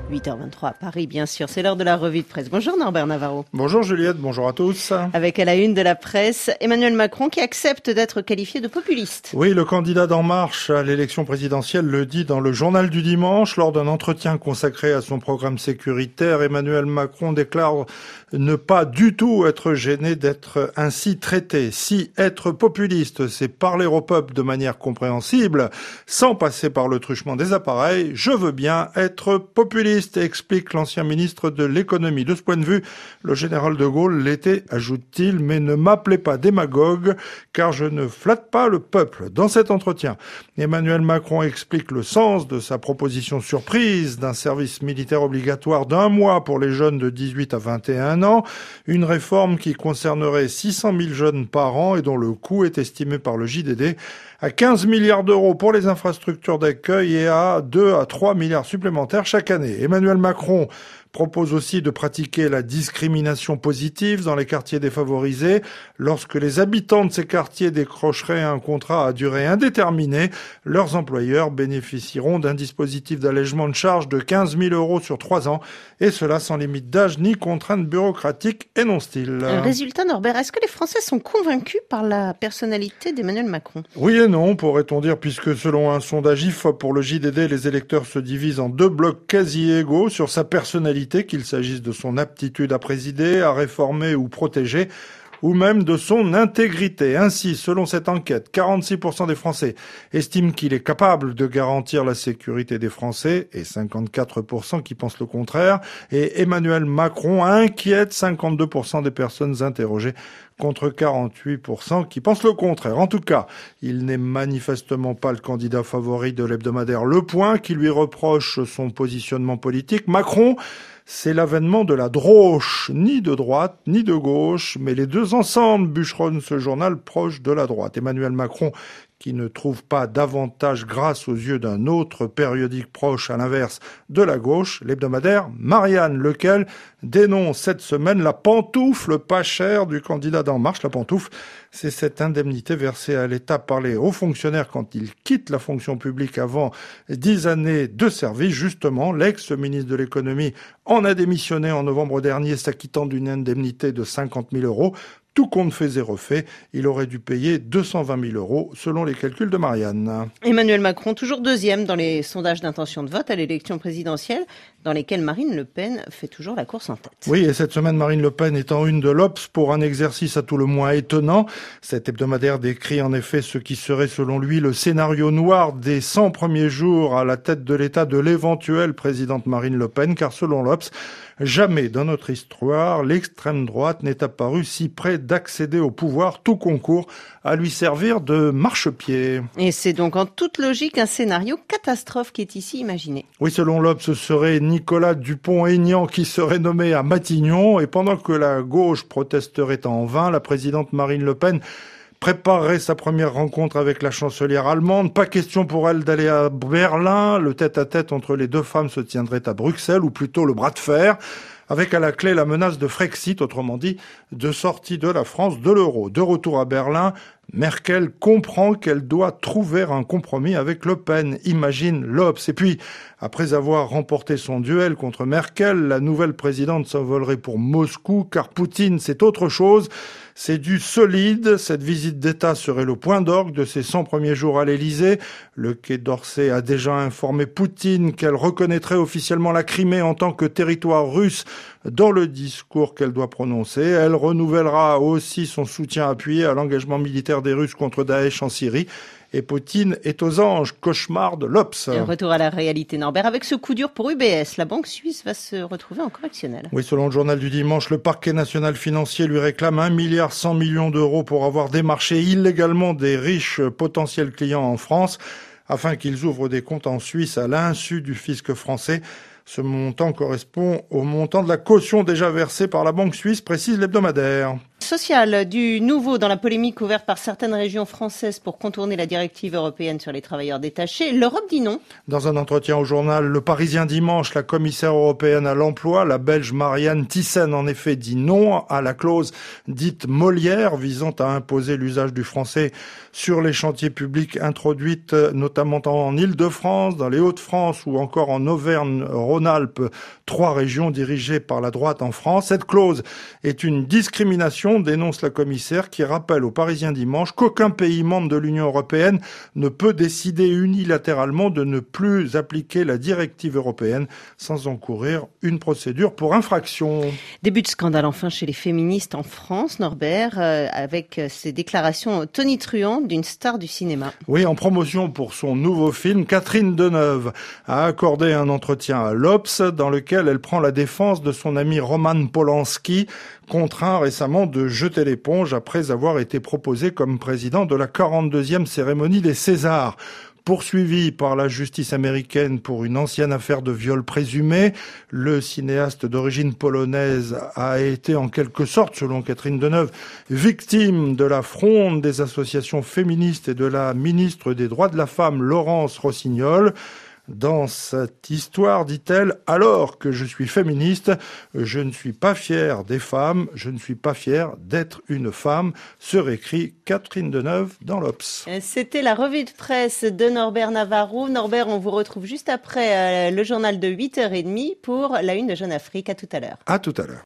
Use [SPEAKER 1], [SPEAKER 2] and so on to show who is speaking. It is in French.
[SPEAKER 1] 8h23 à Paris, bien sûr. C'est l'heure de la revue de presse. Bonjour Norbert Navarro.
[SPEAKER 2] Bonjour Juliette, bonjour à tous.
[SPEAKER 1] Avec à la une de la presse, Emmanuel Macron qui accepte d'être qualifié de populiste.
[SPEAKER 2] Oui, le candidat d'En Marche à l'élection présidentielle le dit dans le journal du dimanche. Lors d'un entretien consacré à son programme sécuritaire, Emmanuel Macron déclare ne pas du tout être gêné d'être ainsi traité. Si être populiste, c'est parler au peuple de manière compréhensible, sans passer par le truchement des appareils, je veux bien être populiste, explique l'ancien ministre de l'économie. De ce point de vue, le général de Gaulle l'était, ajoute-t-il, mais ne m'appelez pas démagogue, car je ne flatte pas le peuple. Dans cet entretien, Emmanuel Macron explique le sens de sa proposition surprise d'un service militaire obligatoire d'1 mois pour les jeunes de 18 à 21 ans, une réforme qui concernerait 600 000 jeunes par an et dont le coût est estimé par le JDD à 15 milliards d'euros pour les infrastructures d'accueil et à 2 à 3 milliards supplémentaires chaque année. Emmanuel Macron propose aussi de pratiquer la discrimination positive dans les quartiers défavorisés. Lorsque les habitants de ces quartiers décrocheraient un contrat à durée indéterminée, leurs employeurs bénéficieront d'un dispositif d'allègement de charges de 15 000 euros sur 3 ans, et cela sans limite d'âge ni contraintes bureaucratiques, énonce-t-il.
[SPEAKER 1] Résultat, Norbert, est-ce que les Français sont convaincus par la personnalité d'Emmanuel Macron ?
[SPEAKER 2] Oui et non, pourrait-on dire, puisque selon un sondage IFOP pour le JDD, les électeurs se divisent en 2 blocs quasi égaux sur sa personnalité, qu'il s'agisse de son aptitude à présider, à réformer ou protéger, ou même de son intégrité. Ainsi, selon cette enquête, 46% des Français estiment qu'il est capable de garantir la sécurité des Français et 54% qui pensent le contraire. Et Emmanuel Macron inquiète 52% des personnes interrogées contre 48% qui pensent le contraire. En tout cas, il n'est manifestement pas le candidat favori de l'hebdomadaire Le Point qui lui reproche son positionnement politique. Macron, c'est l'avènement de la droche, ni de droite, ni de gauche, mais les deux ensemble, bûcheronne ce journal proche de la droite. Emmanuel Macron, qui ne trouve pas davantage grâce aux yeux d'un autre périodique proche, à l'inverse de la gauche, l'hebdomadaire Marianne, lequel dénonce cette semaine la pantoufle pas chère du candidat d'En Marche. La pantoufle, c'est cette indemnité versée à l'État par les hauts fonctionnaires quand ils quittent la fonction publique avant 10 années de service. Justement, l'ex-ministre de l'économie en a démissionné en novembre dernier, s'acquittant d'une indemnité de 50 000 euros. Tout compte fait et refait, il aurait dû payer 220 000 euros selon les calculs de Marianne.
[SPEAKER 1] Emmanuel Macron, toujours deuxième dans les sondages d'intention de vote à l'élection présidentielle, dans lesquels Marine Le Pen fait toujours la course en tête.
[SPEAKER 2] Oui, et cette semaine, Marine Le Pen est en une de l'Obs pour un exercice à tout le moins étonnant. Cet hebdomadaire décrit en effet ce qui serait selon lui le scénario noir des 100 premiers jours à la tête de l'État de l'éventuelle présidente Marine Le Pen, car selon l'Obs, jamais dans notre histoire, l'extrême droite n'est apparue si près d'accéder au pouvoir, tout concourt à lui servir de marchepied.
[SPEAKER 1] Et c'est donc en toute logique un scénario catastrophe qui est ici imaginé.
[SPEAKER 2] Oui, selon l'Obs, ce serait Nicolas Dupont-Aignan qui serait nommé à Matignon, et pendant que la gauche protesterait en vain, la présidente Marine Le Pen préparerait sa première rencontre avec la chancelière allemande. Pas question pour elle d'aller à Berlin. Le tête-à-tête entre les deux femmes se tiendrait à Bruxelles, ou plutôt le bras de fer, avec à la clé la menace de Frexit, autrement dit, de sortie de la France de l'euro. De retour à Berlin, Merkel comprend qu'elle doit trouver un compromis avec Le Pen, imagine l'Obs. Et puis, après avoir remporté son duel contre Merkel, la nouvelle présidente s'envolerait pour Moscou, car Poutine, c'est autre chose. C'est du solide. Cette visite d'État serait le point d'orgue de ses 100 premiers jours à l'Élysée. Le Quai d'Orsay a déjà informé Poutine qu'elle reconnaîtrait officiellement la Crimée en tant que territoire russe dans le discours qu'elle doit prononcer. Elle renouvellera aussi son soutien appuyé à l'engagement militaire des Russes contre Daesh en Syrie. Et Poutine est aux anges, cauchemar de l'Obs.
[SPEAKER 1] Retour à la réalité, Norbert. Avec ce coup dur pour UBS, la banque suisse va se retrouver en correctionnel.
[SPEAKER 2] Oui, selon le journal du dimanche, le parquet national financier lui réclame 1,1 milliard d'euros pour avoir démarché illégalement des riches potentiels clients en France, afin qu'ils ouvrent des comptes en Suisse à l'insu du fisc français. Ce montant correspond au montant de la caution déjà versée par la banque suisse, précise l'hebdomadaire.
[SPEAKER 1] social, du nouveau dans la polémique ouverte par certaines régions françaises pour contourner la directive européenne sur les travailleurs détachés. L'Europe dit non.
[SPEAKER 2] Dans un entretien au journal Le Parisien dimanche, la commissaire européenne à l'emploi, la Belge Marianne Thyssen, en effet dit non à la clause dite Molière visant à imposer l'usage du français sur les chantiers publics introduite notamment en Île-de-France, dans les Hauts-de-France ou encore en Auvergne-Rhône-Alpes, 3 régions dirigées par la droite en France. Cette clause est une discrimination, dénonce la commissaire, qui rappelle aux Parisiens dimanche qu'aucun pays membre de l'Union européenne ne peut décider unilatéralement de ne plus appliquer la directive européenne sans encourir une procédure pour infraction.
[SPEAKER 1] Début de scandale enfin chez les féministes en France, Norbert, avec ces déclarations tonitruantes d'une star du cinéma.
[SPEAKER 2] Oui, en promotion pour son nouveau film, Catherine Deneuve a accordé un entretien à l'Obs dans lequel elle prend la défense de son ami Roman Polanski, contraint récemment de jeter l'éponge après avoir été proposé comme président de la 42e cérémonie des Césars. Poursuivi par la justice américaine pour une ancienne affaire de viol présumé, le cinéaste d'origine polonaise a été en quelque sorte, selon Catherine Deneuve, victime de la fronde des associations féministes et de la ministre des Droits de la Femme, Laurence Rossignol. Dans cette histoire, dit-elle, alors que je suis féministe, je ne suis pas fière des femmes, je ne suis pas fière d'être une femme, se réécrit Catherine Deneuve dans l'Obs.
[SPEAKER 1] C'était la revue de presse de Norbert Navarro. Norbert, on vous retrouve juste après le journal de 8h30 pour la une de Jeune Afrique. À tout à l'heure.
[SPEAKER 2] À tout à l'heure.